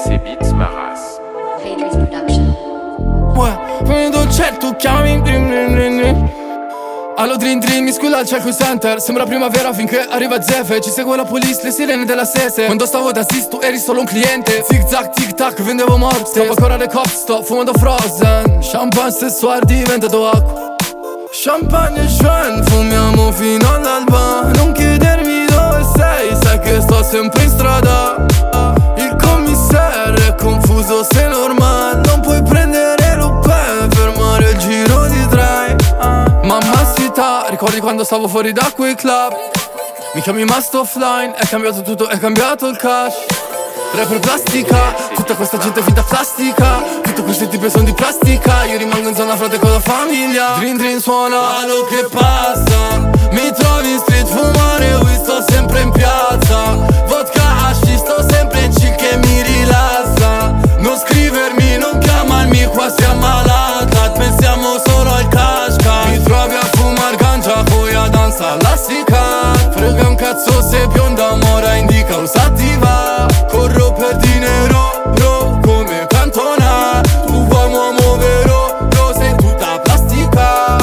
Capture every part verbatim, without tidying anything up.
C'est Beats Maras. Phaedrus Production. Ouais, prima dolce tu chiami drin, drin, drin, drin. Allo Drin Drin, mi squilla al check center. Sembra primavera finché arriva Zefe. Ci segue la police, le sirene della Sese. Quando stavo da Sis tu eri solo un cliente. Zig zag, tic tac, vendevo morte. Stavo ancora le cop, sto fumando Frozen. Champagne sessuale diventato acqua. Champagne e Schwen, fumiamo fino all'alba. Non chiedermi dove sei, sai che sto sempre in strada. Il commissario è confuso, se normal. Non puoi prendere l'Upen, fermare il giro di drive. Mamma sita, ricordi quando stavo fuori da quei club? Mi chiami Mast Offline, è cambiato tutto, è cambiato il cash. Rapper plastica, tutta questa gente finta plastica. Tutti questi tipi sono di plastica. Io rimango in zona frate con la famiglia. Drin Drin suona, allo che passa. Mi trovi in street, fumare weed, sto sempre in piazza. Vodka, hashish, sto sempre in chill che mi rilassa. Non scrivermi, non chiamarmi, qua si ammalata. Pensiamo solo al cash cash. Mi trovi a fumar ganja, poi a danza classica. Frega un cazzo se bionda, mora indica usativa. Corro per dinero, bro, come Cantona. Tu uomo vero, bro, sei tutta plastica.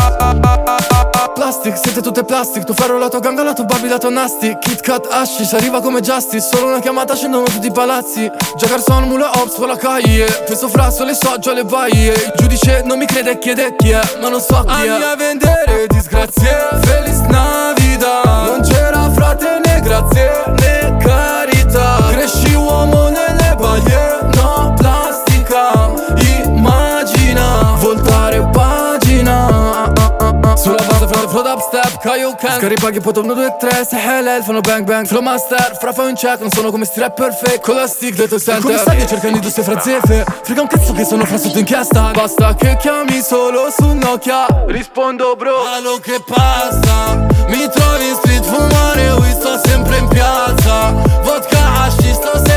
Plastic, siete tutte plastic. Tu ferro la tua ganga, la tua Barbie, la tua nasty. Kit Kat, hashish, arriva come Justice. Solo una chiamata, scendono tutti i palazzi. Già Garçon, mula ops, con la caie. Questo frasso, le so, già le baie. Il giudice non mi crede e chiede chi è, ma non so chi è. Anni a vendere disgrazie, Feliz Navidad. Non c'era frate né grazie, né carità. Cresci uomo nelle baglie, no plastica. Immagina, voltare pagina. Sulla base frate flow dubstep, Kaioken. Scaripaghi poi uno, due, tre, sei Hellel, fanno bang bang. Flow master, fra fai un check, non sono come sti rapper fake. Con la stick detto il center. Come stai cercando industria fra zefe. Frega un cazzo che sono fra sotto inchiesta. Basta che chiami solo su Nokia. Rispondo bro, allo che passa. Mi trovi in street, fumare weed, sto sempre in piazza. Vodka, hashish, sto sempre